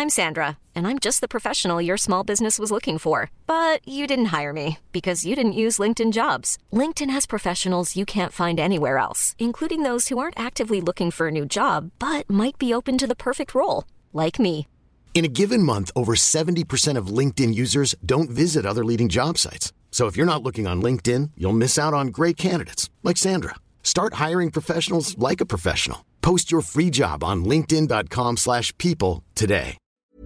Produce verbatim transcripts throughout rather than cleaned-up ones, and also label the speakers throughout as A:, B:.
A: I'm Sandra, and I'm just the professional your small business was looking for. But you didn't hire me because you didn't use LinkedIn Jobs. LinkedIn has professionals you can't find anywhere else, including those who aren't actively looking for a new job, but might be open to the perfect role, like me.
B: In a given month, over seventy percent of LinkedIn users don't visit other leading job sites. So if you're not looking on LinkedIn, you'll miss out on great candidates like Sandra. Start hiring professionals like a professional. Post your free job on linkedin dot com slash people today.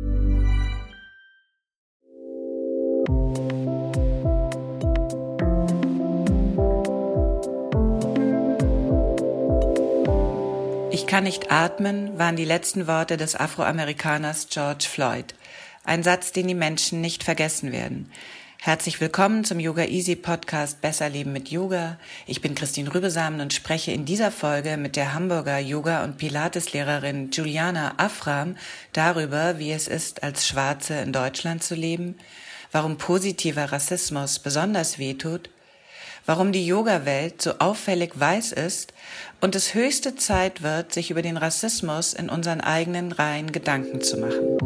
C: Ich kann nicht atmen, waren die letzten Worte des Afroamerikaners George Floyd. Ein Satz, den die Menschen nicht vergessen werden. Herzlich willkommen zum Yoga Easy Podcast Besser Leben mit Yoga. Ich bin Christine Rübesamen und spreche in dieser Folge mit der Hamburger Yoga- und Pilates-Lehrerin Juliana Afram darüber, wie es ist, als Schwarze in Deutschland zu leben, warum positiver Rassismus besonders wehtut, warum die Yoga-Welt so auffällig weiß ist und es höchste Zeit wird, sich über den Rassismus in unseren eigenen Reihen Gedanken zu machen.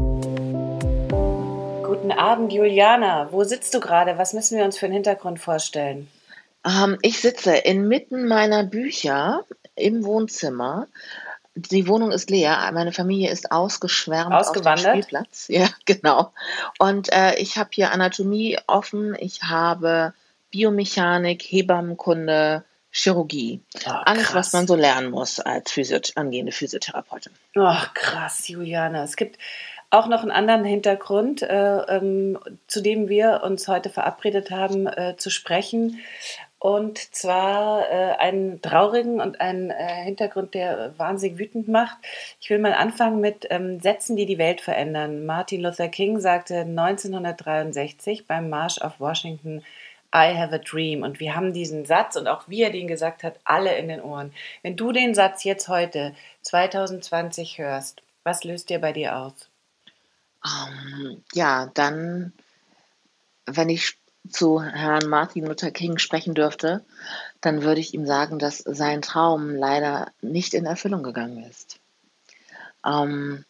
C: Guten Abend, Juliana. Wo sitzt du gerade? Was müssen wir uns für einen Hintergrund vorstellen?
D: Ähm, ich sitze inmitten meiner Bücher im Wohnzimmer. Die Wohnung ist leer. Meine Familie ist ausgeschwärmt auf dem Spielplatz. Ja, genau. Und äh, ich habe hier Anatomie offen. Ich habe Biomechanik, Hebammenkunde, Chirurgie. Oh, alles, was man so lernen muss als Physioth- angehende Physiotherapeutin.
C: Ach, krass, Juliana. Es gibt auch noch einen anderen Hintergrund, äh, ähm, zu dem wir uns heute verabredet haben, äh, zu sprechen. Und zwar äh, einen traurigen und einen äh, Hintergrund, der wahnsinnig wütend macht. Ich will mal anfangen mit ähm, Sätzen, die die Welt verändern. Martin Luther King sagte neunzehnhundertdreiundsechzig beim Marsch auf Washington, I have a dream. Und wir haben diesen Satz und auch wie er den gesagt hat, alle in den Ohren. Wenn du den Satz jetzt heute, zwanzig zwanzig, hörst, was löst dir bei dir aus?
D: Um, ja, dann, wenn ich zu Herrn Martin Luther King sprechen dürfte, dann würde ich ihm sagen, dass sein Traum leider nicht in Erfüllung gegangen ist. Um,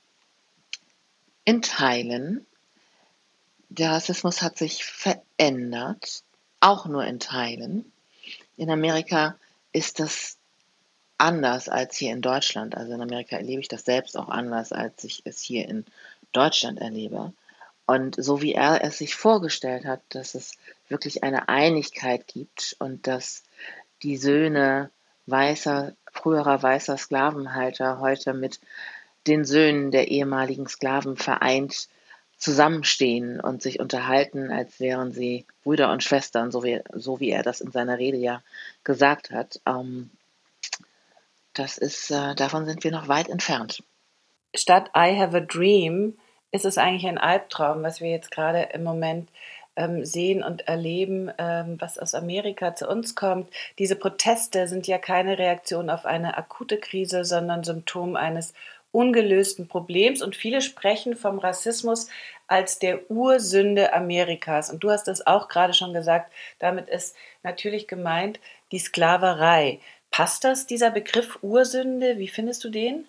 D: in Teilen, der Rassismus hat sich verändert, auch nur in Teilen. In Amerika ist das anders als hier in Deutschland. Also in Amerika erlebe ich das selbst auch anders, als ich es hier in Deutschland erlebe. Und so wie er es sich vorgestellt hat, dass es wirklich eine Einigkeit gibt und dass die Söhne weißer, früherer weißer Sklavenhalter heute mit den Söhnen der ehemaligen Sklaven vereint zusammenstehen und sich unterhalten, als wären sie Brüder und Schwestern, so wie, so wie er das in seiner Rede ja gesagt hat. Ähm, das ist, äh, davon sind wir noch weit entfernt.
C: Statt I have a dream ist es eigentlich ein Albtraum, was wir jetzt gerade im Moment ähm, sehen und erleben, ähm, was aus Amerika zu uns kommt. Diese Proteste sind ja keine Reaktion auf eine akute Krise, sondern Symptom eines ungelösten Problems. Und viele sprechen vom Rassismus als der Ursünde Amerikas. Und du hast es auch gerade schon gesagt, damit ist natürlich gemeint die Sklaverei. Passt das, dieser Begriff Ursünde? Wie findest du den?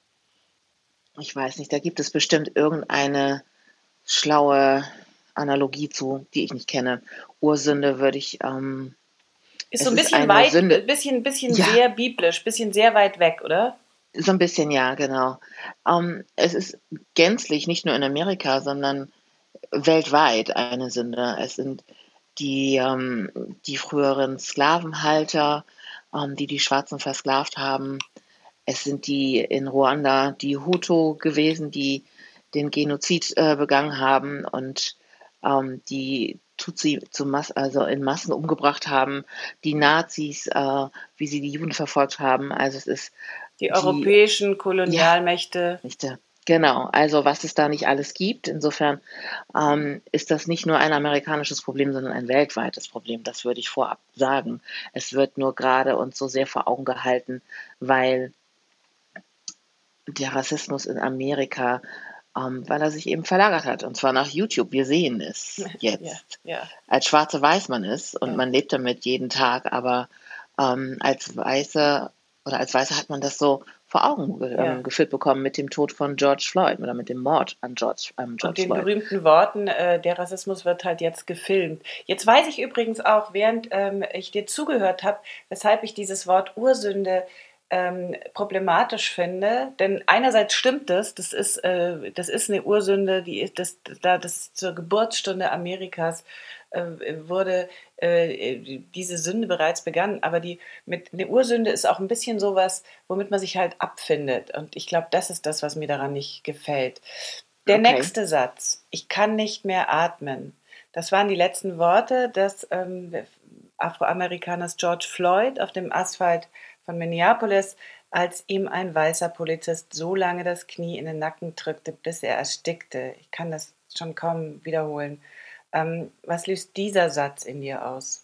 D: Ich weiß nicht, da gibt es bestimmt irgendeine schlaue Analogie zu, die ich nicht kenne. Ursünde würde ich... Ähm,
C: ist so ein bisschen weit, ein bisschen, bisschen ja. sehr biblisch, bisschen sehr weit weg, oder?
D: So ein bisschen, ja, genau. Ähm, es ist gänzlich, nicht nur in Amerika, sondern weltweit eine Sünde. Es sind die, ähm, die früheren Sklavenhalter, ähm, die die Schwarzen versklavt haben. Es sind die in Ruanda, die Hutu gewesen, die den Genozid äh, begangen haben und ähm, die Tutsi zu Mas- also in Massen umgebracht haben. Die Nazis, äh, wie sie die Juden verfolgt haben. Also es ist
C: Die, die europäischen Kolonialmächte.
D: Ja, genau, also was es da nicht alles gibt. Insofern ähm, ist das nicht nur ein amerikanisches Problem, sondern ein weltweites Problem. Das würde ich vorab sagen. Es wird nur gerade uns so sehr vor Augen gehalten, weil der Rassismus in Amerika, ähm, weil er sich eben verlagert hat. Und zwar nach YouTube. Wir sehen es jetzt.
C: Ja, ja.
D: Als Schwarze weiß man es und
C: Ja.
D: man lebt damit jeden Tag. Aber ähm, als Weiße oder als Weiße hat man das so vor Augen ge-
C: Ja.
D: ähm, geführt bekommen mit dem Tod von George Floyd oder mit dem Mord an George, ähm,
C: Und
D: George
C: den
D: Floyd.
C: berühmten Worten, äh, der Rassismus wird halt jetzt gefilmt. Jetzt weiß ich übrigens auch, während ähm, ich dir zugehört habe, weshalb ich dieses Wort Ursünde ähm, problematisch finde. Denn einerseits stimmt das, das ist, äh, das ist eine Ursünde, die ist, das, da das zur Geburtsstunde Amerikas äh, wurde äh, diese Sünde bereits begangen. Aber die mit eine Ursünde ist auch ein bisschen sowas, womit man sich halt abfindet. Und ich glaube, das ist das, was mir daran nicht gefällt. Der
D: Okay.
C: nächste Satz, ich kann nicht mehr atmen. Das waren die letzten Worte des ähm, Afroamerikaners George Floyd auf dem Asphalt von Minneapolis, als ihm ein weißer Polizist so lange das Knie in den Nacken drückte, bis er erstickte. Ich kann das schon kaum wiederholen. Ähm, was löst dieser Satz in dir aus?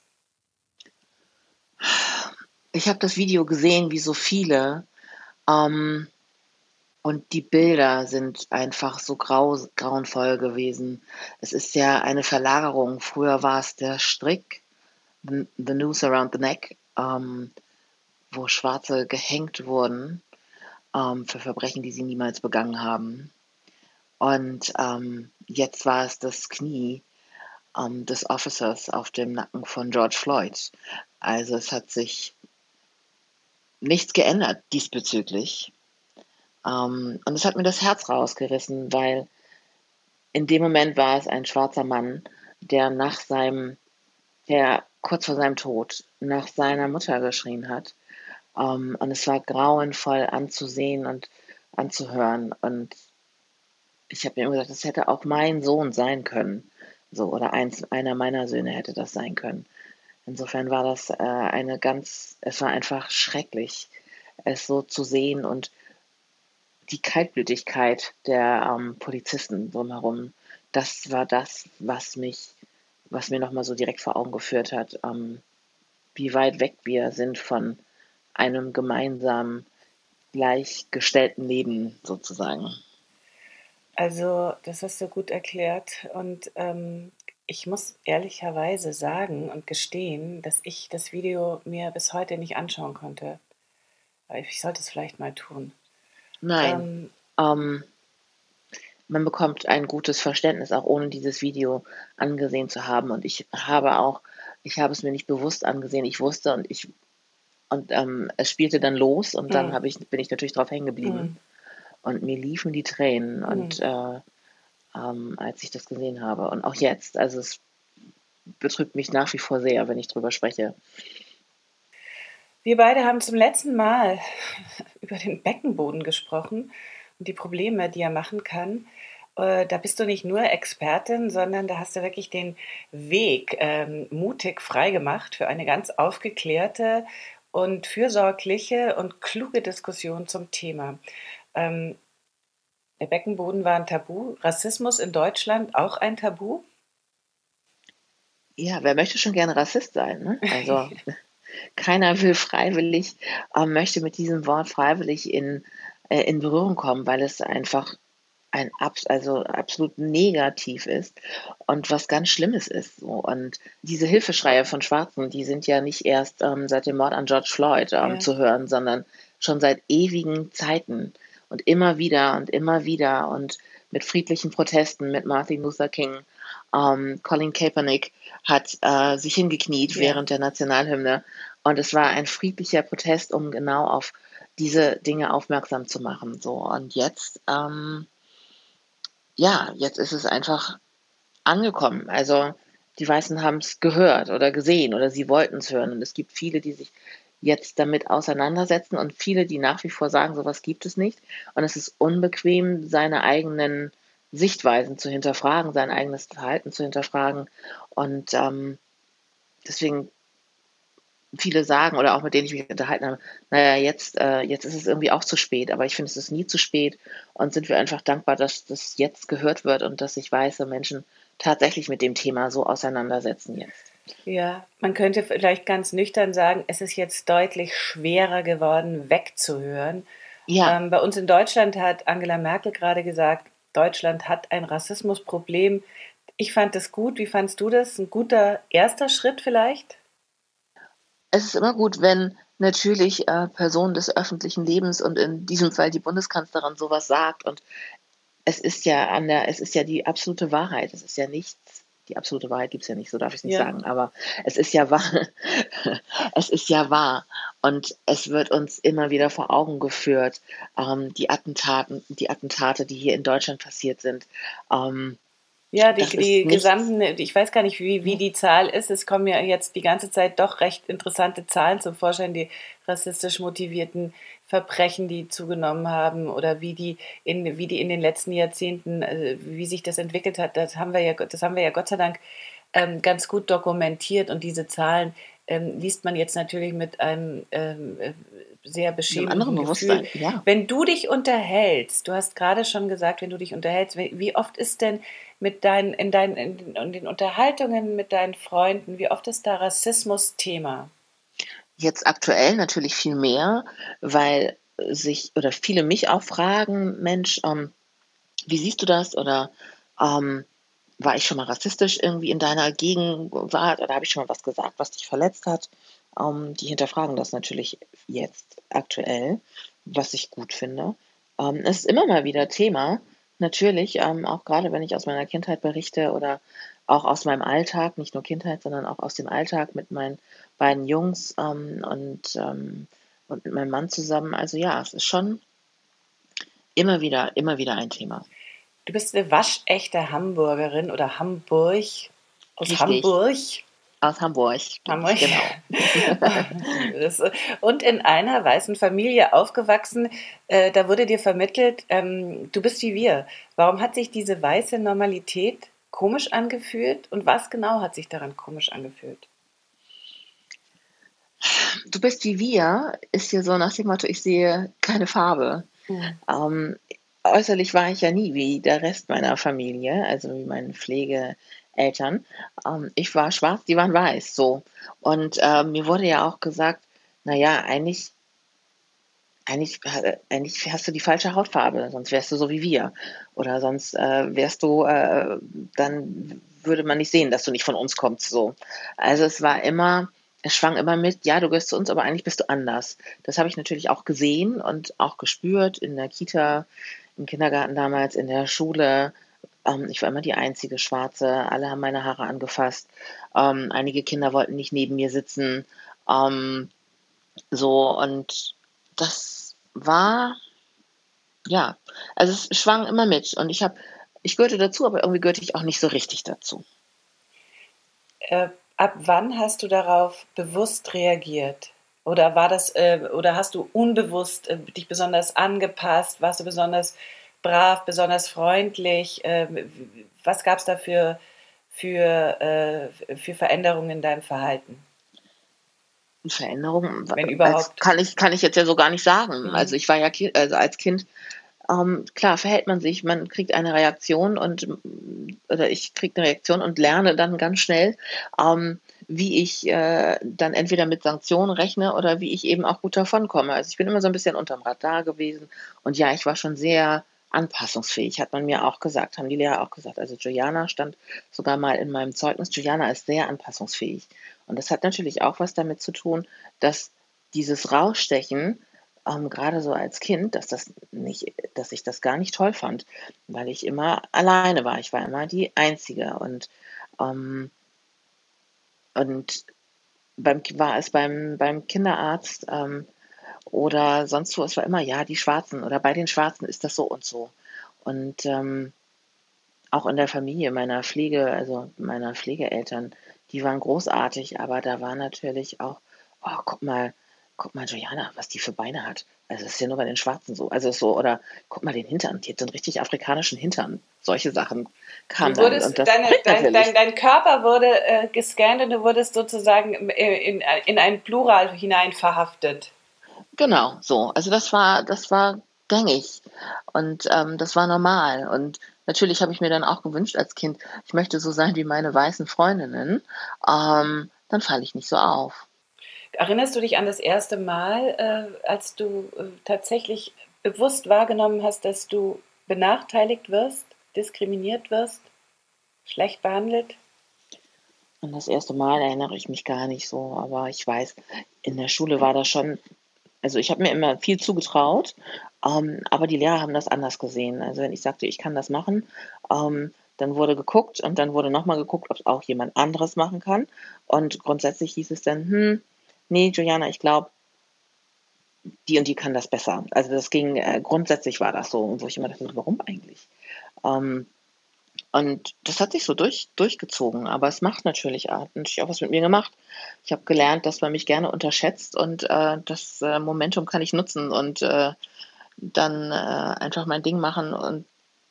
D: Ich habe das Video gesehen, wie so viele, ähm, und die Bilder sind einfach so grau, grauenvoll gewesen. Es ist ja eine Verlagerung. Früher war es der Strick, the, the noose around the neck, ähm, wo Schwarze gehängt wurden ähm, für Verbrechen, die sie niemals begangen haben. Und ähm, jetzt war es das Knie ähm, des Officers auf dem Nacken von George Floyd. Also es hat sich nichts geändert diesbezüglich. Ähm, und es hat mir das Herz rausgerissen, weil in dem Moment war es ein schwarzer Mann, der nach seinem, der kurz vor seinem Tod nach seiner Mutter geschrien hat. Ähm, und es war grauenvoll anzusehen und anzuhören. Und ich habe mir immer gesagt, das hätte auch mein Sohn sein können. So, oder eins, einer meiner Söhne hätte das sein können. Insofern war das äh, eine ganz, es war einfach schrecklich, es so zu sehen und die Kaltblütigkeit der ähm, Polizisten drumherum, das war das, was mich, was mir nochmal so direkt vor Augen geführt hat, ähm, wie weit weg wir sind von einem gemeinsamen, gleichgestellten Leben sozusagen.
C: Also, das hast du gut erklärt und ähm, ich muss ehrlicherweise sagen und gestehen, dass ich das Video mir bis heute nicht anschauen konnte. Aber ich sollte es vielleicht mal tun.
D: Nein,
C: Ähm,
D: ähm, man bekommt ein gutes Verständnis, auch ohne dieses Video angesehen zu haben. Und ich habe auch, ich habe es mir nicht bewusst angesehen. Ich wusste und ich und ähm, es spielte dann los und dann
C: mm,
D: habe ich, bin ich natürlich drauf hängen geblieben
C: mm,
D: und mir liefen die Tränen
C: mm.
D: und äh, ähm, als ich das gesehen habe. Und auch jetzt, also es betrübt mich nach wie vor sehr, wenn ich drüber spreche.
C: Wir beide haben zum letzten Mal über den Beckenboden gesprochen und die Probleme, die er machen kann. Äh, Da bist du nicht nur Expertin, sondern da hast du wirklich den Weg ähm, mutig freigemacht für eine ganz aufgeklärte und fürsorgliche und kluge Diskussion zum Thema. Ähm, Der Beckenboden war ein Tabu. Rassismus in Deutschland auch ein Tabu?
D: Ja, wer möchte schon gerne Rassist sein, ne? Also keiner will freiwillig, äh, möchte mit diesem Wort freiwillig in, äh, in Berührung kommen, weil es einfach ein abs also absolut negativ ist und was ganz Schlimmes ist. So. Und diese Hilfeschreie von Schwarzen, die sind ja nicht erst ähm, seit dem Mord an George Floyd ähm,
C: Ja.
D: zu hören, sondern schon seit ewigen Zeiten und immer wieder und immer wieder und mit friedlichen Protesten, mit Martin Luther King. Ähm, Colin Kaepernick hat äh, sich hingekniet
C: Ja.
D: während der Nationalhymne und es war ein friedlicher Protest, um genau auf diese Dinge aufmerksam zu machen. So. Und jetzt ähm, ja, jetzt ist es einfach angekommen. Also die Weißen haben es gehört oder gesehen oder sie wollten es hören. Und es gibt viele, die sich jetzt damit auseinandersetzen und viele, die nach wie vor sagen, sowas gibt es nicht. Und es ist unbequem, seine eigenen Sichtweisen zu hinterfragen, sein eigenes Verhalten zu hinterfragen. Und ähm, deswegen viele sagen oder auch mit denen ich mich unterhalten habe, naja, jetzt, äh, jetzt ist es irgendwie auch zu spät, aber ich finde, es ist nie zu spät und sind wir einfach dankbar, dass das jetzt gehört wird und dass sich weiße Menschen tatsächlich mit dem Thema so auseinandersetzen jetzt.
C: Ja, man könnte vielleicht ganz nüchtern sagen, es ist jetzt deutlich schwerer geworden, wegzuhören.
D: Ja,
C: Ähm, bei uns in Deutschland hat Angela Merkel gerade gesagt, Deutschland hat ein Rassismusproblem. Ich fand das gut. Wie fandst du das? Ein guter erster Schritt vielleicht?
D: es ist immer gut, wenn natürlich äh, Person des öffentlichen Lebens und in diesem Fall die Bundeskanzlerin sowas sagt. Und es ist ja an der, es ist ja die absolute Wahrheit. Es ist ja nichts, die absolute Wahrheit gibt es ja nicht, so darf ich es nicht
C: Ja.
D: sagen, aber es ist ja wahr. Es ist ja wahr. Und es wird uns immer wieder vor Augen geführt, ähm, die Attentaten, die Attentate, die hier in Deutschland passiert sind. Ähm,
C: Ja, die,
D: das ist
C: die
D: nichts.
C: gesamten, ich weiß gar nicht, wie, wie die Zahl ist. Es kommen ja jetzt die ganze Zeit doch recht interessante Zahlen zum Vorschein, die rassistisch motivierten Verbrechen, die zugenommen haben oder wie die in, wie die in den letzten Jahrzehnten, äh, wie sich das entwickelt hat. Das haben wir ja, das haben wir ja Gott sei Dank ähm, ganz gut dokumentiert und diese Zahlen ähm, liest man jetzt natürlich mit einem ähm, äh, sehr
D: Einem anderen
C: beschämenden
D: Bewusstsein,
C: Gefühl.
D: ja.
C: Wenn du dich unterhältst, du hast gerade schon gesagt, wenn du dich unterhältst, wie wie oft ist denn mit deinen, in deinen, in, in den Unterhaltungen mit deinen Freunden, wie oft ist da Rassismus Thema?
D: Jetzt aktuell natürlich viel mehr, weil sich oder viele mich auch fragen, Mensch, ähm, wie siehst du das? Oder ähm, war ich schon mal rassistisch irgendwie in deiner Gegenwart oder habe ich schon mal was gesagt, was dich verletzt hat? Ähm, die hinterfragen das natürlich jetzt aktuell, was ich gut finde. Ähm, es ist immer mal wieder Thema, natürlich, ähm, auch gerade wenn ich aus meiner Kindheit berichte oder auch aus meinem Alltag, nicht nur Kindheit, sondern auch aus dem Alltag mit meinen beiden Jungs ähm, und, ähm, und mit meinem Mann zusammen. Also ja, es ist schon immer wieder, immer wieder ein Thema.
C: Du bist eine waschechte Hamburgerin oder Hamburg, aus
D: Richtig,
C: Hamburg.
D: aus Hamburg bin
C: Hamburg.
D: ich, genau.
C: Das- Und in einer weißen Familie aufgewachsen, äh, da wurde dir vermittelt, ähm, du bist wie wir. Warum hat sich diese weiße Normalität komisch angefühlt und was genau hat sich daran komisch angefühlt?
D: Du bist wie wir, ist hier so nach dem Motto, ich sehe keine Farbe.
C: Mhm.
D: Ähm, äußerlich war ich ja nie wie der Rest meiner Familie, also wie meine Pflegeeltern. Ähm, ich war schwarz, die waren weiß, so. Und äh, mir wurde ja auch gesagt, naja, eigentlich, eigentlich, äh, eigentlich hast du die falsche Hautfarbe, sonst wärst du so wie wir. Oder sonst äh, wärst du, äh, dann würde man nicht sehen, dass du nicht von uns kommst, so. Also es war immer, es schwang immer mit, ja, du gehörst zu uns, aber eigentlich bist du anders. Das habe ich natürlich auch gesehen und auch gespürt in der Kita, im Kindergarten damals, in der Schule. Ähm, ich war immer die einzige Schwarze. Alle haben meine Haare angefasst. Ähm, einige Kinder wollten nicht neben mir sitzen. Ähm, so, und das war, ja, also es schwang immer mit. Und ich habe, ich gehörte dazu, aber irgendwie gehörte ich auch nicht so richtig dazu.
C: Äh, ab wann hast du darauf bewusst reagiert? Oder war das, äh, oder hast du unbewusst äh, dich besonders angepasst? Warst du besonders brav, besonders freundlich? Äh, was gab es da für, für, äh, für Veränderungen in deinem Verhalten,
D: Veränderungen,
C: wenn
D: als
C: überhaupt?
D: kann ich, kann ich jetzt ja so gar nicht sagen.
C: Mhm.
D: Also ich war ja, Ki- also als Kind, ähm, klar, verhält man sich, man kriegt eine Reaktion und, oder ich kriege eine Reaktion und lerne dann ganz schnell, ähm, wie ich äh, dann entweder mit Sanktionen rechne oder wie ich eben auch gut davonkomme. Also ich bin immer so ein bisschen unterm Radar gewesen und ja, ich war schon sehr anpassungsfähig, hat man mir auch gesagt, haben die Lehrer auch gesagt. Also Juliana stand sogar mal in meinem Zeugnis, Juliana ist sehr anpassungsfähig. Und das hat natürlich auch was damit zu tun, dass dieses Rausstechen, ähm, gerade so als Kind, dass das nicht, dass ich das gar nicht toll fand, weil ich immer alleine war. Ich war immer die Einzige und ähm, und beim war es beim beim Kinderarzt ähm, oder sonst wo, es war immer ja die Schwarzen oder bei den Schwarzen ist das so und so und ähm, auch in der Familie meiner Pflege, also meiner Pflegeeltern, die waren großartig, aber da war natürlich auch, oh, guck mal, guck mal, Juliana, was die für Beine hat. Also das ist ja nur bei den Schwarzen so. Also so, oder guck mal den Hintern, die hat so einen richtig afrikanischen Hintern. Solche Sachen kamen
C: Du
D: dann.
C: wurdest,
D: Und das
C: deine,
D: prägt
C: dein, dein,
D: natürlich.
C: dein Körper wurde äh, gescannt und du wurdest sozusagen in, in, in ein Plural hinein verhaftet.
D: Genau, so. Also das war, das war gängig. Und ähm, das war normal. Und natürlich habe ich mir dann auch gewünscht als Kind, ich möchte so sein wie meine weißen Freundinnen. Ähm, dann falle ich nicht so auf.
C: Erinnerst du dich an das erste Mal, äh, als du äh, tatsächlich bewusst wahrgenommen hast, dass du benachteiligt wirst, diskriminiert wirst, schlecht behandelt?
D: An das erste Mal erinnere ich mich gar nicht so, aber ich weiß, in der Schule war das schon, also ich habe mir immer viel zugetraut, ähm, aber die Lehrer haben das anders gesehen. Also wenn ich sagte, ich kann das machen, ähm, dann wurde geguckt und dann wurde nochmal geguckt, ob es auch jemand anderes machen kann. Und grundsätzlich hieß es dann, hm, nee, Juliana, ich glaube, die und die kann das besser. Also das ging, äh, grundsätzlich war das so, wo ich immer dachte, warum eigentlich? Ähm, und das hat sich so durch, durchgezogen, aber es macht natürlich, hat natürlich auch was mit mir gemacht. Ich habe gelernt, dass man mich gerne unterschätzt und äh, das äh, Momentum kann ich nutzen und äh, dann äh, einfach mein Ding machen und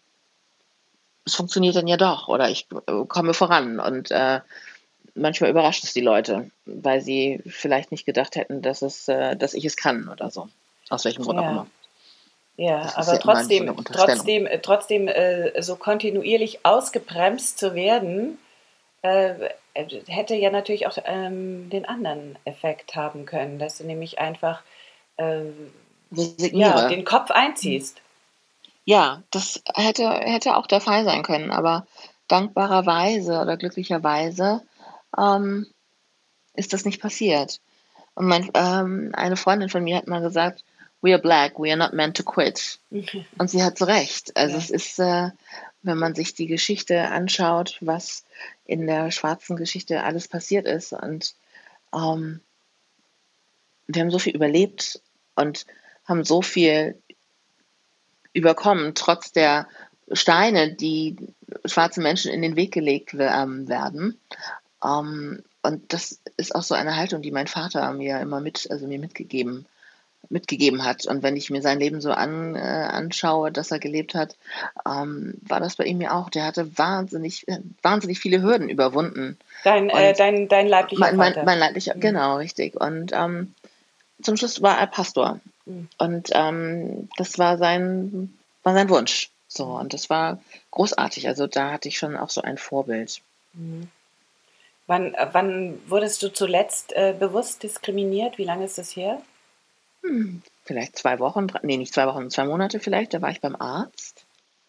D: es funktioniert dann ja doch oder ich äh, komme voran und äh, manchmal überrascht es die Leute, weil sie vielleicht nicht gedacht hätten, dass es, äh, dass ich es kann oder so. Aus welchem Grund auch
C: Ja.
D: immer.
C: Ja,
D: Das ist
C: aber
D: ja immer so eine
C: trotzdem,
D: Unterstellung.
C: trotzdem, äh, trotzdem äh, so kontinuierlich ausgebremst zu werden, äh, äh, hätte ja natürlich auch ähm, den anderen Effekt haben können, dass du nämlich einfach äh, ja,
D: Resigniere.
C: den Kopf einziehst.
D: Ja, das hätte, hätte auch der Fall sein können, aber dankbarerweise oder glücklicherweise ähm, ist das nicht passiert. Und mein, ähm, eine Freundin von mir hat mal gesagt, we are black, we are not meant to quit. Und sie hat so recht. Also
C: Ja.
D: es ist, äh, wenn man sich die Geschichte anschaut, was in der schwarzen Geschichte alles passiert ist und ähm, wir haben so viel überlebt und haben so viel überkommen, trotz der Steine, die schwarzen Menschen in den Weg gelegt ähm, werden. Ähm, und das ist auch so eine Haltung, die mein Vater mir immer mit, also mir mitgegeben, mitgegeben hat. Und wenn ich mir sein Leben so an, äh, anschaue, das er gelebt hat, ähm, war das bei ihm ja auch. Der hatte wahnsinnig, wahnsinnig viele Hürden überwunden.
C: Dein, äh,
D: Und
C: dein, dein leiblicher
D: mein, mein,
C: Vater.
D: mein leidlicher,
C: Mhm.
D: genau, richtig. Und ähm, zum Schluss war er Pastor.
C: Mhm.
D: Und ähm, das war sein, war sein Wunsch. So, und das war großartig. Also da hatte ich schon auch so ein Vorbild.
C: Mhm. Wann, äh, wann wurdest du zuletzt äh, bewusst diskriminiert? Wie lange ist das her?
D: Hm, vielleicht zwei Wochen, drei, nee, nicht zwei Wochen, zwei Monate vielleicht. Da war ich beim Arzt.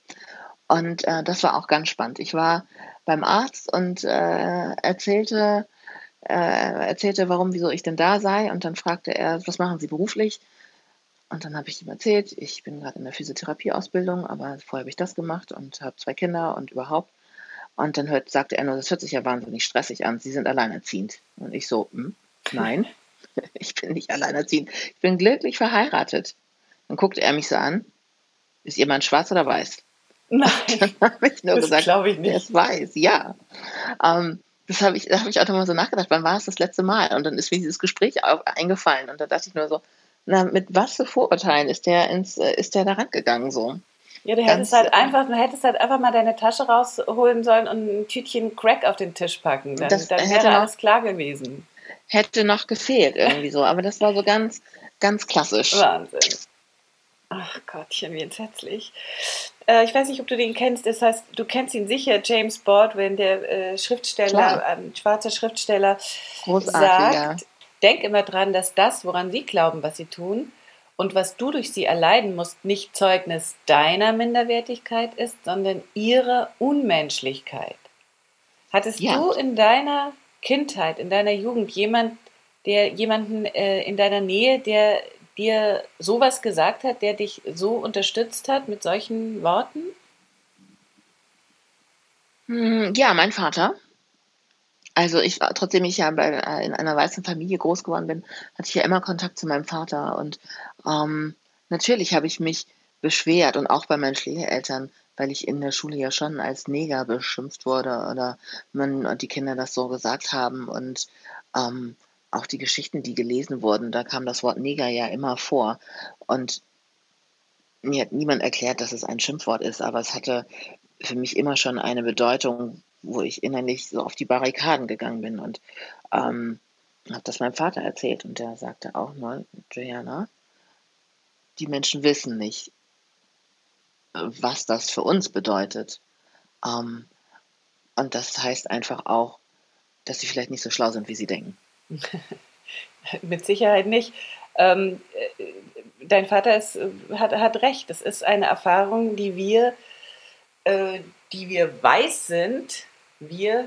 D: Und äh, das war auch ganz spannend. Ich war beim Arzt und äh, erzählte, äh, erzählte, warum, wieso ich denn da sei. Und dann fragte er, was machen Sie beruflich? Und dann habe ich ihm erzählt, ich bin gerade in der Physiotherapieausbildung, aber vorher habe ich das gemacht und habe zwei Kinder und überhaupt. Und dann hört, sagte er nur, das hört sich ja wahnsinnig stressig an. Sie sind alleinerziehend. Und ich so, hm, nein, ich bin nicht alleinerziehend. Ich bin glücklich verheiratet. Dann guckte er mich so an, ist jemand schwarz oder weiß?
C: Nein,
D: Dann habe ich nur
C: das
D: gesagt,
C: glaube ich
D: der
C: nicht.
D: ist weiß, ja. Ähm, das habe ich, da habe ich auch immer so nachgedacht, wann war es das letzte Mal? Und dann ist mir dieses Gespräch auf, eingefallen. Und da dachte ich nur so, na, mit was für Vorurteilen ist der ins, äh, ist der da rangegangen so?
C: Ja, du hättest
D: Ganz,
C: halt
D: äh,
C: einfach, du hättest halt einfach mal deine Tasche rausholen sollen und ein Tütchen Crack auf den Tisch packen. Dann,
D: das
C: dann
D: hätte
C: wäre
D: noch,
C: alles klar gewesen.
D: hätte noch gefehlt irgendwie so. Aber das war so ganz, ganz klassisch.
C: Wahnsinn. Ach Gottchen, wie entsetzlich. Äh, ich weiß nicht, ob du den kennst. Das heißt, du kennst ihn sicher, James Baldwin, der äh, Schriftsteller,
D: Klar,
C: ein schwarzer Schriftsteller,
D: großartig, ja.
C: sagt, denk immer dran, dass das, woran sie glauben, was sie tun und was du durch sie erleiden musst, nicht Zeugnis deiner Minderwertigkeit ist, sondern ihrer Unmenschlichkeit. Hattest
D: Ja,
C: du in deiner Kindheit, in deiner Jugend jemand, der jemanden äh, in deiner Nähe, der dir sowas gesagt hat, der dich so unterstützt hat mit solchen Worten?
D: hm, ja, mein Vater. Also ich war, trotzdem ich ja bei, äh, in einer weißen Familie groß geworden bin, hatte ich ja immer Kontakt zu meinem Vater. Und ähm, natürlich habe ich mich beschwert und auch bei meinen Schwiegereltern, weil ich in der Schule ja schon als Neger beschimpft wurde oder man und die Kinder das so gesagt haben. Und ähm, auch die Geschichten, die gelesen wurden, da kam das Wort Neger ja immer vor. Und mir hat niemand erklärt, dass es ein Schimpfwort ist, aber es hatte für mich immer schon eine Bedeutung, wo ich innerlich so auf die Barrikaden gegangen bin und ähm, habe das meinem Vater erzählt und der sagte auch mal, Juliana, die Menschen wissen nicht, äh, was das für uns bedeutet. Ähm, und das heißt einfach auch, dass sie vielleicht nicht so schlau sind, wie sie denken.
C: Mit Sicherheit nicht. Ähm, äh, dein Vater ist, äh, hat, hat recht. Das ist eine Erfahrung, die wir, äh, die wir weiß sind, wir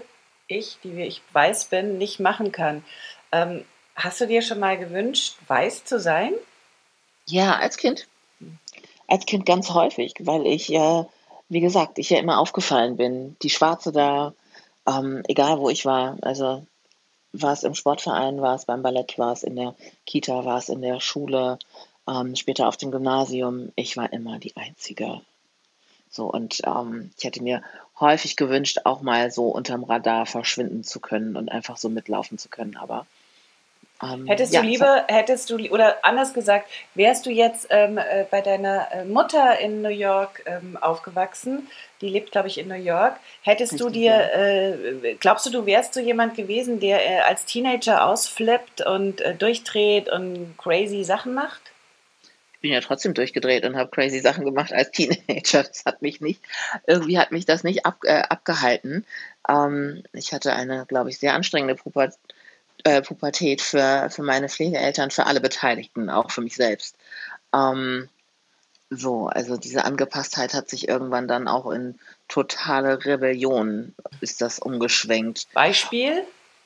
C: ich, die wie ich weiß bin, nicht machen kann. Ähm, hast du dir schon mal gewünscht, weiß zu sein?
D: Ja, als Kind. Als Kind ganz häufig, weil ich, äh, wie gesagt, ich ja immer aufgefallen bin. Die Schwarze da, ähm, egal wo ich war. Also war es im Sportverein, war es beim Ballett, war es in der Kita, war es in der Schule, ähm, später auf dem Gymnasium. Ich war immer die Einzige. So, und ähm, ich hätte mir häufig gewünscht, auch mal so unterm Radar verschwinden zu können und einfach so mitlaufen zu können. Aber ähm,
C: Hättest du
D: ja, es hat,
C: lieber, hättest du, li- oder anders gesagt, wärst du jetzt ähm, äh, bei deiner äh, Mutter in New York ähm, aufgewachsen, die lebt, glaube ich, in New York, hättest du
D: richtig,
C: dir,
D: ja.
C: äh, glaubst du, du wärst so jemand gewesen, der äh, als Teenager ausflippt und äh, durchdreht und crazy Sachen macht?
D: Ich bin ja trotzdem durchgedreht und habe crazy Sachen gemacht als Teenager. Das hat mich nicht, irgendwie hat mich das nicht ab, äh, abgehalten. Ähm, ich hatte eine, glaube ich, sehr anstrengende Puber, äh, Pubertät für, für meine Pflegeeltern, für alle Beteiligten, auch für mich selbst. Ähm, so, also diese Angepasstheit hat sich irgendwann dann auch in totale Rebellion ist das umgeschwenkt.
C: Beispiel?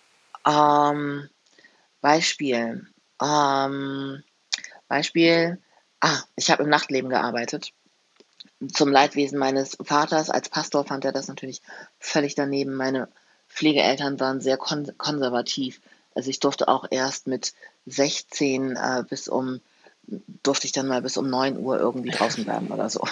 D: Ähm, Beispiel. Ähm, Beispiel. Ah, ich habe im Nachtleben gearbeitet. Zum Leidwesen meines Vaters als Pastor fand er das natürlich völlig daneben. Meine Pflegeeltern waren sehr kon konservativ. Also ich durfte auch erst mit sechzehn äh, bis um, durfte ich dann mal bis um neun Uhr irgendwie draußen bleiben oder so.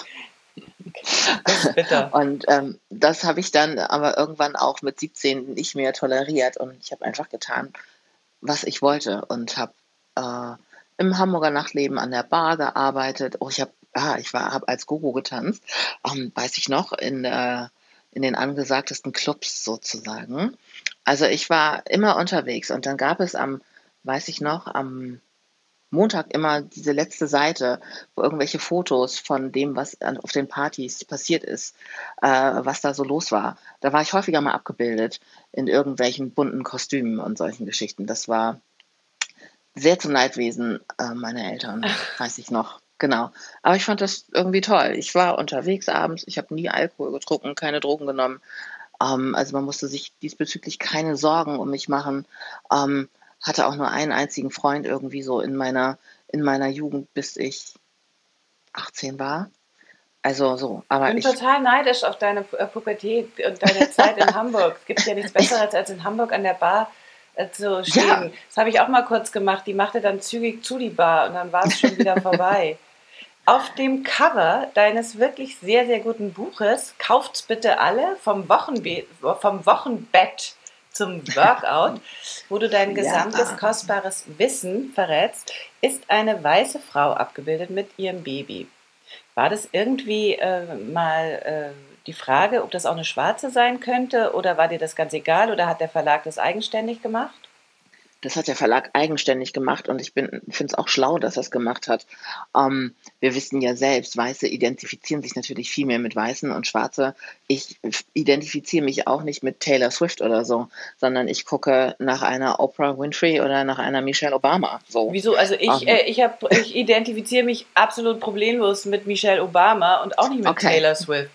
C: Das ist bitter.
D: Und ähm, das habe ich dann aber irgendwann auch mit siebzehn nicht mehr toleriert und ich habe einfach getan, was ich wollte und habe äh, im Hamburger Nachtleben an der Bar gearbeitet. Oh, ich habe ah, ich war habe als Gogo getanzt, ähm, weiß ich noch, in äh, in den angesagtesten Clubs sozusagen. Also ich war immer unterwegs und dann gab es am, weiß ich noch, am Montag immer diese letzte Seite, wo irgendwelche Fotos von dem, was an, auf den Partys passiert ist, äh, was da so los war. Da war ich häufiger mal abgebildet in irgendwelchen bunten Kostümen und solchen Geschichten. Das war sehr zum Leidwesen äh, meiner Eltern, weiß ich noch. Genau. Aber ich fand das irgendwie toll. Ich war unterwegs abends, ich habe nie Alkohol getrunken, keine Drogen genommen. Ähm, also man musste sich diesbezüglich keine Sorgen um mich machen. Ähm, hatte auch nur einen einzigen Freund irgendwie so in meiner, in meiner Jugend, bis ich achtzehn war. Also so, aber
C: Bin
D: ich,
C: total neidisch auf deine Pu- äh, Pubertät und deine Zeit in Hamburg. Es gibt ja nichts Besseres, als in Hamburg an der Bar äh, zu
D: ja,
C: stehen. Das habe ich auch mal kurz gemacht. Die machte dann zügig zu, die Bar, und dann war es schon wieder vorbei. Auf dem Cover deines wirklich sehr, sehr guten Buches, kauft's bitte alle, vom, Wochenbe vom Wochenbett zum Workout, wo du dein
D: ja,
C: gesamtes kostbares Wissen verrätst, ist eine weiße Frau abgebildet mit ihrem Baby. War das irgendwie äh, mal äh, die Frage, ob das auch eine Schwarze sein könnte, oder war dir das ganz egal, oder hat der Verlag das eigenständig gemacht?
D: das hat der Verlag eigenständig gemacht und ich bin, finde es auch schlau, dass er es gemacht hat. Ähm, wir wissen ja selbst, Weiße identifizieren sich natürlich viel mehr mit Weißen und Schwarze. Ich identifiziere mich auch nicht mit Taylor Swift oder so, sondern ich gucke nach einer Oprah Winfrey oder nach einer Michelle Obama. So.
C: Wieso? Also ich,
D: Ähm,
C: äh, ich, hab, ich identifiziere mich absolut problemlos mit Michelle Obama und auch nicht mit
D: okay.
C: Taylor Swift.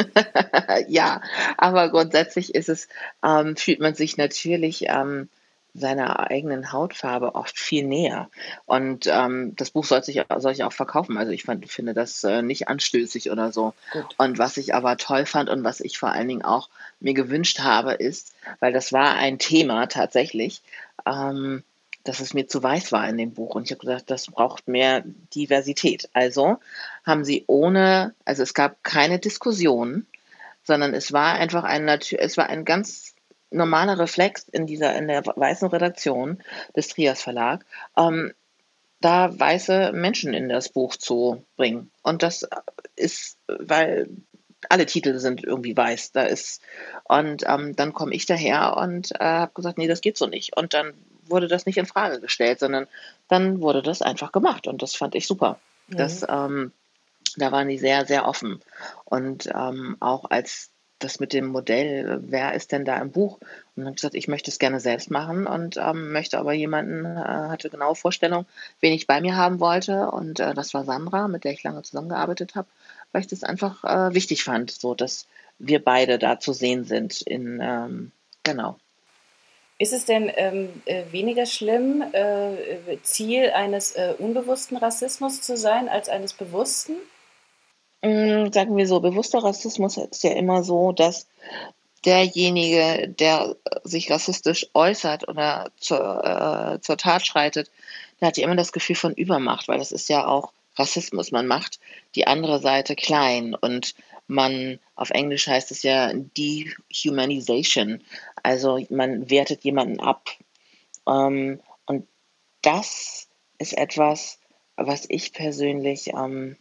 D: Ja, aber grundsätzlich ist es, ähm, fühlt man sich natürlich ähm, seiner eigenen Hautfarbe oft viel näher. Und ähm, das Buch soll sich, soll ich auch verkaufen. Also ich fand, finde das äh, nicht anstößig oder so.
C: Gut.
D: Und was ich aber toll fand und was ich vor allen Dingen auch mir gewünscht habe, ist, weil das war ein Thema tatsächlich, ähm, dass es mir zu weiß war in dem Buch. Und ich habe gesagt, das braucht mehr Diversität. Also haben sie ohne, also es gab keine Diskussion, sondern es war einfach ein natür es war ein ganz normaler Reflex in dieser in der weißen Redaktion des Trias Verlag, ähm, da weiße Menschen in das Buch zu bringen. Und das ist, weil alle Titel sind irgendwie weiß. Da ist und ähm, dann komme ich daher und äh, habe gesagt, nee, das geht so nicht. Und dann wurde das nicht in Frage gestellt, sondern dann wurde das einfach gemacht und das fand ich super. Das
C: Mhm.
D: ähm, Da waren die sehr, sehr offen. Und ähm, auch als das mit dem Modell, wer ist denn da im Buch? Und dann habe ich gesagt, ich möchte es gerne selbst machen und ähm, möchte aber jemanden, äh, hatte genaue Vorstellung, wen ich bei mir haben wollte. Und äh, das war Sandra, mit der ich lange zusammengearbeitet habe, weil ich das einfach äh, wichtig fand, so dass wir beide da zu sehen sind in, ähm, Genau.
C: Ist es denn ähm, äh, weniger schlimm, äh, Ziel eines äh, unbewussten Rassismus zu sein, als eines bewussten?
D: Mm, sagen wir so, bewusster Rassismus ist ja immer so, dass derjenige, der sich rassistisch äußert oder zur, äh, zur Tat schreitet, der hat ja immer das Gefühl von Übermacht, weil das ist ja auch Rassismus. Man macht die andere Seite klein und man, auf Englisch heißt es ja Dehumanization, also man wertet jemanden ab. Ähm, und das ist etwas, was ich persönlich ähm,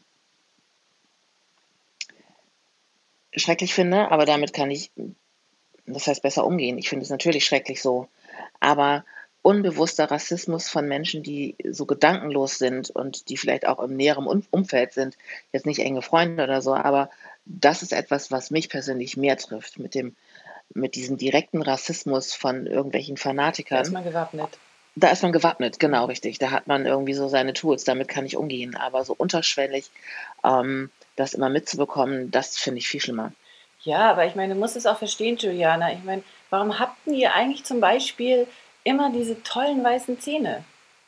D: schrecklich finde, aber damit kann ich, das heißt besser umgehen. Ich finde es natürlich schrecklich so, aber unbewusster Rassismus von Menschen, die so gedankenlos sind und die vielleicht auch im näheren Um- Umfeld sind, jetzt nicht enge Freunde oder so, aber das ist etwas, was mich persönlich mehr trifft, mit dem, mit diesem direkten Rassismus von irgendwelchen
C: Da ist
D: Fanatikern.
C: man gewappnet.
D: Da ist man gewappnet, genau richtig. Da hat man irgendwie so seine Tools, damit kann ich umgehen. Aber so unterschwellig, ähm, das immer mitzubekommen, das finde ich viel schlimmer.
C: Ja, aber ich meine, du musst es auch verstehen, Juliana. Ich meine, warum habt ihr eigentlich zum Beispiel immer diese tollen weißen Zähne?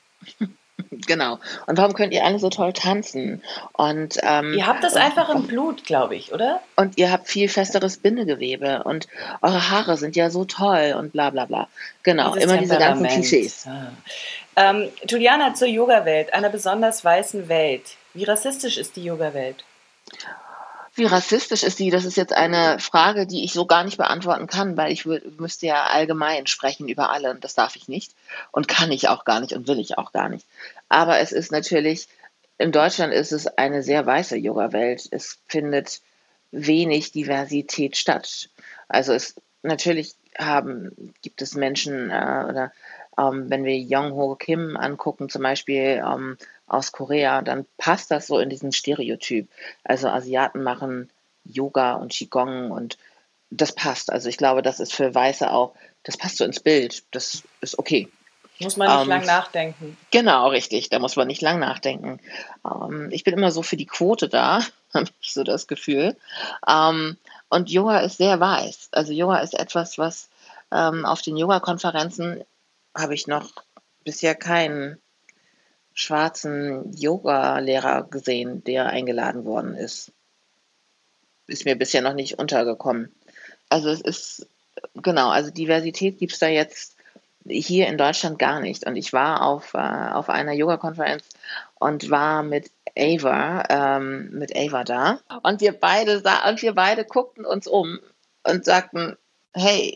D: Genau. Und warum könnt ihr alle so toll tanzen? Und, ähm,
C: Ihr habt das einfach im Blut, glaube ich, oder?
D: und ihr habt viel festeres Bindegewebe und eure Haare sind ja so toll und bla bla bla. Genau,
C: Dieses
D: immer diese ganzen
C: Temperament.
D: Klischees.
C: Ah. Ähm, Juliana, zur Yoga-Welt, einer besonders weißen Welt. Wie rassistisch ist die Yoga-Welt?
D: Wie rassistisch ist die? Das ist jetzt eine Frage, die ich so gar nicht beantworten kann, weil ich wür- müsste ja allgemein sprechen über alle und das darf ich nicht und kann ich auch gar nicht und will ich auch gar nicht. Aber es ist natürlich, in Deutschland ist es eine sehr weiße Yoga-Welt. Es findet wenig Diversität statt. Also es natürlich haben, gibt es Menschen äh, oder ähm, wenn wir Young-ho Kim angucken, zum Beispiel ähm, aus Korea, dann passt das so in diesen Stereotyp. Also Asiaten machen Yoga und Qigong und das passt. Also ich glaube, das ist für Weiße auch, das passt so ins Bild. Das ist okay.
C: Muss man nicht
D: Ähm,
C: lang nachdenken.
D: genau, richtig. Da muss man nicht lang nachdenken. Ähm, ich bin immer so für die Quote da, habe ich so das Gefühl. Ähm, und Yoga ist sehr weiß. Also Yoga ist etwas, was ähm, auf den Yoga-Konferenzen habe ich noch bisher keinen schwarzen Yoga-Lehrer gesehen, der eingeladen worden ist. Ist mir bisher noch nicht untergekommen. Also es ist, genau, also Diversität gibt es da jetzt hier in Deutschland gar nicht. Und ich war auf, äh, auf einer Yoga-Konferenz und war mit Ava, ähm, mit Ava da. Und wir beide sa und wir beide guckten uns um und sagten, hey,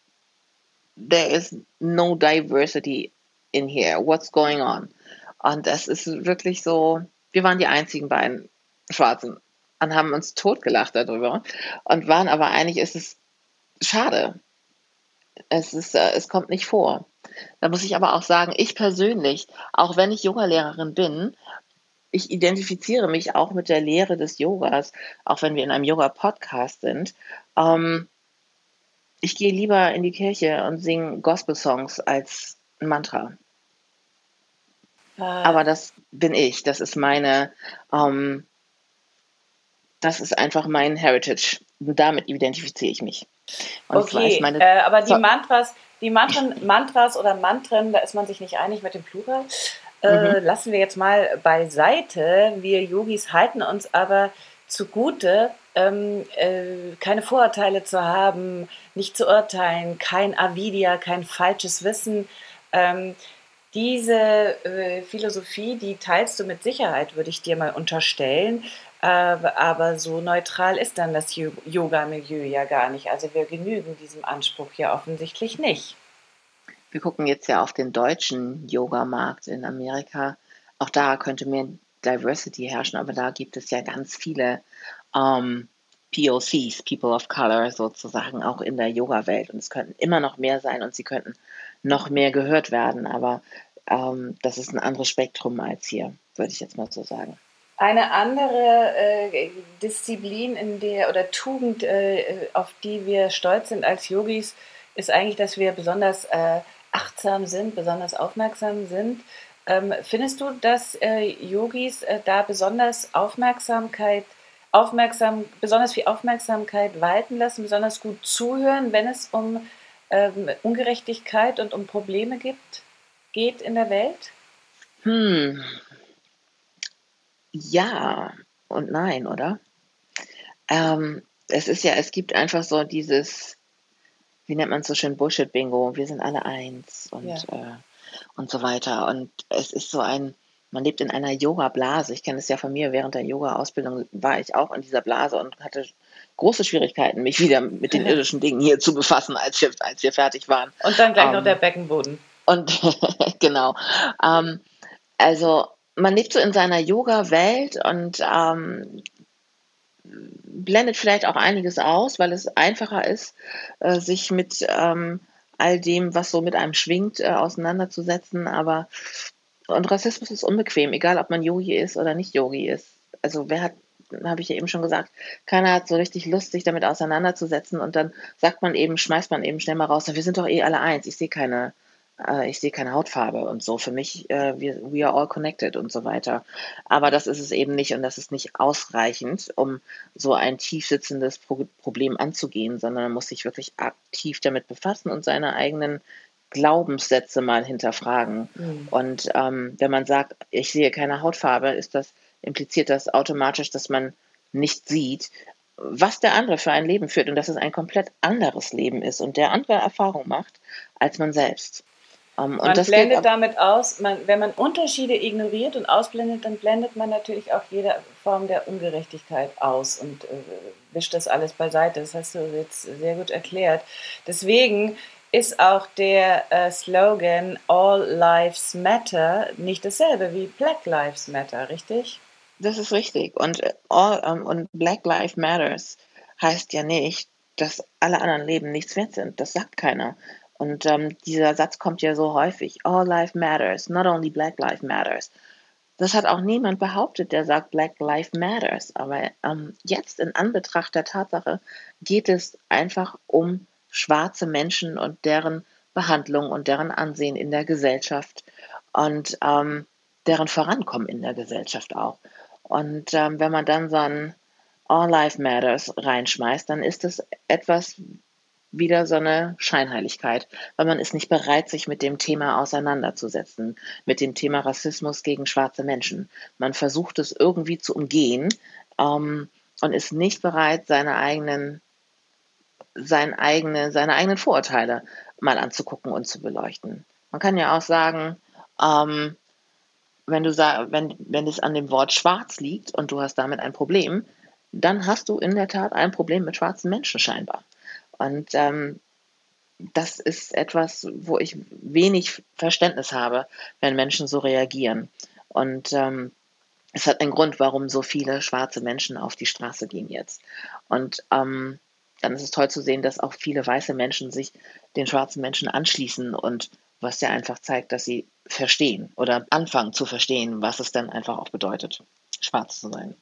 D: there is no diversity in here. What's going on? Und das ist wirklich so, wir waren die einzigen beiden Schwarzen und haben uns totgelacht darüber und waren aber eigentlich, ist es schade. Es ist, äh, es kommt nicht vor. Da muss ich aber auch sagen, ich persönlich, auch wenn ich Yogalehrerin bin, ich identifiziere mich auch mit der Lehre des Yogas, auch wenn wir in einem Yoga-Podcast sind. Ähm, ich gehe lieber in die Kirche und singe Gospel-Songs als ein Mantra.
C: Äh,
D: Aber das bin ich. Das ist meine, ähm, das ist einfach mein Heritage. Und damit identifiziere ich mich. Und ich weiß,
C: okay,
D: meine.
C: äh, aber die
D: So,
C: Mantras, die Mantren, Mantras oder Mantren, da ist man sich nicht einig mit dem Plural.
D: mhm.
C: Äh, lassen wir jetzt mal beiseite. Wir Yogis halten uns aber zugute, ähm, äh, keine Vorurteile zu haben, nicht zu urteilen, kein Avidya, kein falsches Wissen. Ähm, diese äh, Philosophie, die teilst du mit Sicherheit, würde ich dir mal unterstellen. Äh, aber so neutral ist dann das Yo- Yoga-Milieu ja gar nicht. Also wir genügen diesem Anspruch ja offensichtlich nicht.
D: Wir gucken jetzt ja auf den deutschen Yoga-Markt in Amerika. Auch da könnte mehr Diversity herrschen, aber da gibt es ja ganz viele ähm, P O Cs, People of Color sozusagen, auch in der Yoga-Welt. Und es könnten immer noch mehr sein und sie könnten noch mehr gehört werden. Aber ähm, das ist ein anderes Spektrum als hier, würde ich jetzt mal so sagen.
C: Eine andere äh, Disziplin in der oder Tugend, äh, auf die wir stolz sind als Yogis, ist eigentlich, dass wir besonders äh, achtsam sind, besonders aufmerksam sind. Ähm, findest du, dass äh, Yogis äh, da besonders Aufmerksamkeit, aufmerksam, besonders viel Aufmerksamkeit walten lassen, besonders gut zuhören, wenn es um ähm, Ungerechtigkeit und um Probleme gibt, geht in der Welt?
D: Hm, ja und nein, oder? Ähm, es ist ja es gibt einfach so dieses, wie nennt man's so schön, Bullshit-Bingo. Wir sind alle eins und,
C: Ja.
D: äh und so weiter. Und es ist so ein man lebt in einer Yoga-Blase. Ich kenne es ja von mir, während der Yoga-Ausbildung war ich auch in dieser Blase und hatte große Schwierigkeiten, mich wieder mit den irdischen Dingen hier zu befassen, als wir als wir fertig waren.
C: Und dann gleich noch der
D: Ähm,
C: Beckenboden.
D: und genau. Ähm, also, man lebt so in seiner Yoga-Welt und, ähm, blendet vielleicht auch einiges aus, weil es einfacher ist, äh, sich mit, ähm, all dem, was so mit einem schwingt, äh, auseinanderzusetzen. Aber und Rassismus ist unbequem, egal ob man Yogi ist oder nicht Yogi ist. Also, wer hat habe ich ja eben schon gesagt, keiner hat so richtig Lust, sich damit auseinanderzusetzen und dann sagt man eben schmeißt man eben schnell mal raus: „Wir sind doch eh alle eins. Ich sehe keine äh, ich sehe keine Hautfarbe und so. Für mich, äh, wir we are all connected“ und so weiter. Aber das ist es eben nicht und das ist nicht ausreichend, um so ein tief sitzendes Pro Problem anzugehen, sondern man muss sich wirklich aktiv damit befassen und seine eigenen Glaubenssätze mal hinterfragen.
C: Mhm.
D: Und, ähm, wenn man sagt: „Ich sehe keine Hautfarbe“, ist das impliziert das automatisch, dass man nicht sieht, was der andere für ein Leben führt und dass es ein komplett anderes Leben ist und der andere Erfahrungen macht als man selbst. Ähm, und
C: Man
D: das gilt
C: blendet
D: ab
C: damit aus, man, wenn man Unterschiede ignoriert und ausblendet, dann blendet man natürlich auch jede Form der Ungerechtigkeit aus und äh, wischt das alles beiseite. Das hast du jetzt sehr gut erklärt. Deswegen ist auch der äh, Slogan All Lives Matter nicht dasselbe wie Black Lives Matter, richtig?
D: Das ist richtig. Und, äh, all ähm, und Black Lives Matters heißt ja nicht, dass alle anderen Leben nichts wert sind. Das sagt keiner. Und, ähm, dieser Satz kommt ja so häufig: „All life matters, not only Black life matters.“ Das hat auch niemand behauptet, der sagt Black Lives Matters. Aber, ähm, jetzt in Anbetracht der Tatsache geht es einfach um schwarze Menschen und deren Behandlung und deren Ansehen in der Gesellschaft und, ähm, deren Vorankommen in der Gesellschaft auch. Und, ähm, wenn man dann so ein „All Life Matters“ reinschmeißt, dann ist es etwas wieder so eine Scheinheiligkeit, weil man ist nicht bereit, sich mit dem Thema auseinanderzusetzen, mit dem Thema Rassismus gegen schwarze Menschen. Man versucht es irgendwie zu umgehen, ähm, und ist nicht bereit, seine eigenen sein eigene seine eigenen Vorurteile mal anzugucken und zu beleuchten. Man kann ja auch sagen, ähm, wenn du sa wenn wenn es an dem Wort schwarz liegt und du hast damit ein Problem, dann hast du in der Tat ein Problem mit schwarzen Menschen scheinbar. Und, ähm, das ist etwas, wo ich wenig Verständnis habe, wenn Menschen so reagieren. Und, ähm, es hat einen Grund, warum so viele schwarze Menschen auf die Straße gehen jetzt. Und, ähm, dann ist es toll zu sehen, dass auch viele weiße Menschen sich den schwarzen Menschen anschließen und was ja einfach zeigt, dass sie verstehen oder anfangen zu verstehen, was es dann einfach auch bedeutet, schwarz zu sein.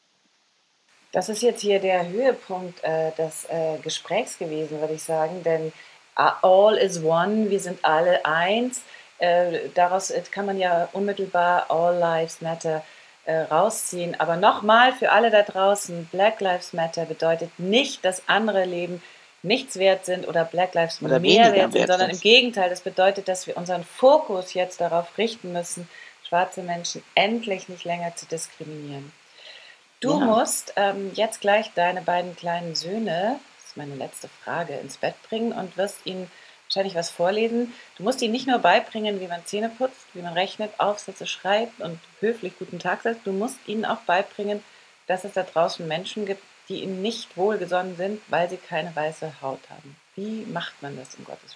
C: Das ist jetzt hier der Höhepunkt äh, des äh, Gesprächs gewesen, würde ich sagen, denn uh, all is one, wir sind alle eins. Äh, daraus äh, kann man ja unmittelbar All Lives Matter äh, rausziehen. Aber nochmal für alle da draußen, Black Lives Matter bedeutet nicht, dass andere Leben nichts wert sind oder Black Lives
D: Oder
C: mehr
D: weniger
C: wert sind,
D: wert
C: sondern im
D: sind.
C: Gegenteil, das bedeutet, dass wir unseren Fokus jetzt darauf richten müssen, schwarze Menschen endlich nicht länger zu diskriminieren. Du
D: Ja.
C: musst ähm, jetzt gleich deine beiden kleinen Söhne, das ist meine letzte Frage, ins Bett bringen und wirst ihnen wahrscheinlich was vorlesen. Du musst ihnen nicht nur beibringen, wie man Zähne putzt, wie man rechnet, Aufsätze schreibt und höflich guten Tag sagt. Du musst ihnen auch beibringen, dass es da draußen Menschen gibt, die ihnen nicht wohlgesonnen sind, weil sie keine weiße Haut haben. Wie macht man das, um Gottes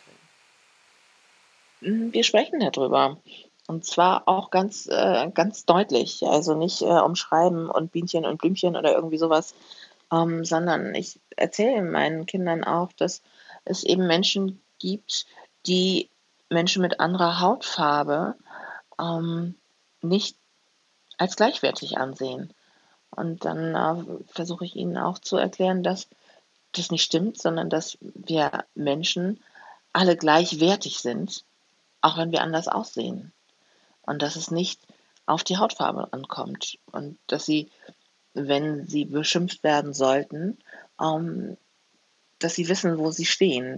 C: Willen?
D: Hm, wir sprechen darüber. Und zwar auch ganz, äh, ganz deutlich. Also nicht, äh, umschreiben und Bienchen und Blümchen oder irgendwie sowas, ähm, sondern ich erzähle meinen Kindern auch, dass es eben Menschen gibt, die Menschen mit anderer Hautfarbe, ähm, nicht als gleichwertig ansehen. Und dann, äh, versuche ich ihnen auch zu erklären, dass das nicht stimmt, sondern dass wir Menschen alle gleichwertig sind, auch wenn wir anders aussehen. Und dass es nicht auf die Hautfarbe ankommt und dass sie, wenn sie beschimpft werden sollten, ähm, dass sie wissen, wo sie stehen,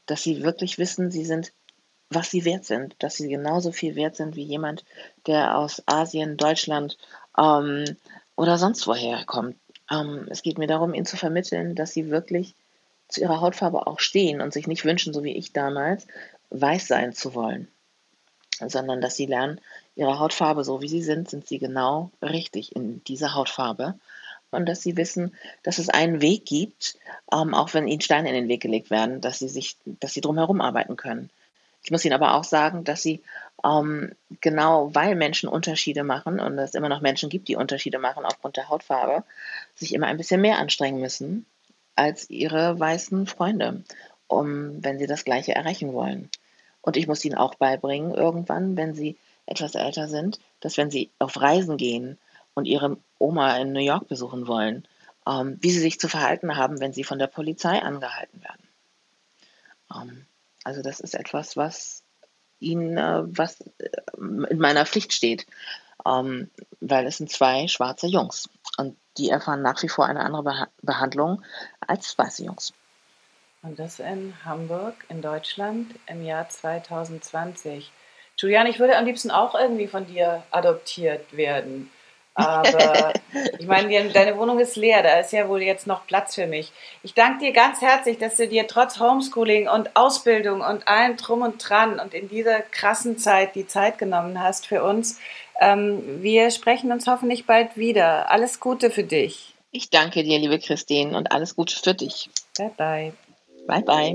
D: dass sie wirklich wissen, sie sind, was sie wert sind, dass sie genauso viel wert sind wie jemand, der aus Asien, Deutschland ähm, oder sonst woher kommt. Ähm, es geht mir darum, ihnen zu vermitteln, dass sie wirklich zu ihrer Hautfarbe auch stehen und sich nicht wünschen, so wie ich damals, weiß sein zu wollen, sondern dass sie lernen, ihre Hautfarbe, so wie sie sind, sind sie genau richtig in dieser Hautfarbe. Und dass sie wissen, dass es einen Weg gibt, ähm, auch wenn ihnen Steine in den Weg gelegt werden, dass sie sich, dass sie drumherum arbeiten können. Ich muss Ihnen aber auch sagen, dass sie ähm, genau, weil Menschen Unterschiede machen und es immer noch Menschen gibt, die Unterschiede machen aufgrund der Hautfarbe, sich immer ein bisschen mehr anstrengen müssen als ihre weißen Freunde, um, wenn sie das Gleiche erreichen wollen. Und ich muss ihnen auch beibringen, irgendwann, wenn sie etwas älter sind, dass wenn sie auf Reisen gehen und ihre Oma in New York besuchen wollen, ähm, wie sie sich zu verhalten haben, wenn sie von der Polizei angehalten werden. Ähm, also das ist etwas, was ihnen, äh, was äh, in meiner Pflicht steht, ähm, weil es sind zwei schwarze Jungs und die erfahren nach wie vor eine andere Beha- Behandlung als weiße Jungs.
C: Und das in Hamburg, in Deutschland, im Jahr zwanzig zwanzig. Julian, ich würde am liebsten auch irgendwie von dir adoptiert werden. Aber ich meine, deine Wohnung ist leer, da ist ja wohl jetzt noch Platz für mich. Ich danke dir ganz herzlich, dass du dir trotz Homeschooling und Ausbildung und allem Drum und Dran und in dieser krassen Zeit die Zeit genommen hast für uns. Ähm, wir sprechen uns hoffentlich bald wieder. Alles Gute für dich.
D: Ich danke dir, liebe Christine, und alles Gute für dich.
C: Bye, bye.
D: Bye, bye.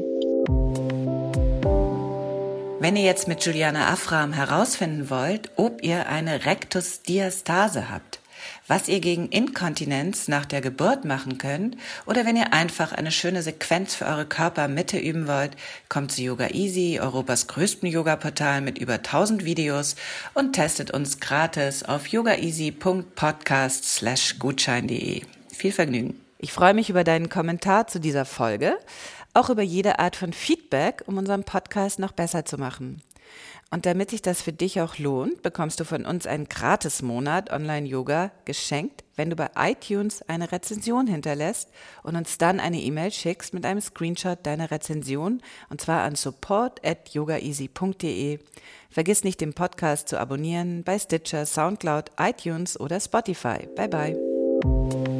C: Wenn ihr jetzt mit Juliana Afram herausfinden wollt, ob ihr eine Rektusdiastase habt, was ihr gegen Inkontinenz nach der Geburt machen könnt oder wenn ihr einfach eine schöne Sequenz für eure Körpermitte üben wollt, kommt zu Yoga Easy, Europas größtem Yoga-Portal mit über tausend Videos und testet uns gratis auf yogaeasy.podcast slash gutschein.de. Viel Vergnügen. Ich freue mich über deinen Kommentar zu dieser Folge, auch über jede Art von Feedback, um unseren Podcast noch besser zu machen. Und damit sich das für dich auch lohnt, bekommst du von uns einen Gratis-Monat Online-Yoga geschenkt, wenn du bei iTunes eine Rezension hinterlässt und uns dann eine E-Mail schickst mit einem Screenshot deiner Rezension, und zwar an support at yogaeasy punkt de. Vergiss nicht, den Podcast zu abonnieren bei Stitcher, Soundcloud, iTunes oder Spotify. Bye bye.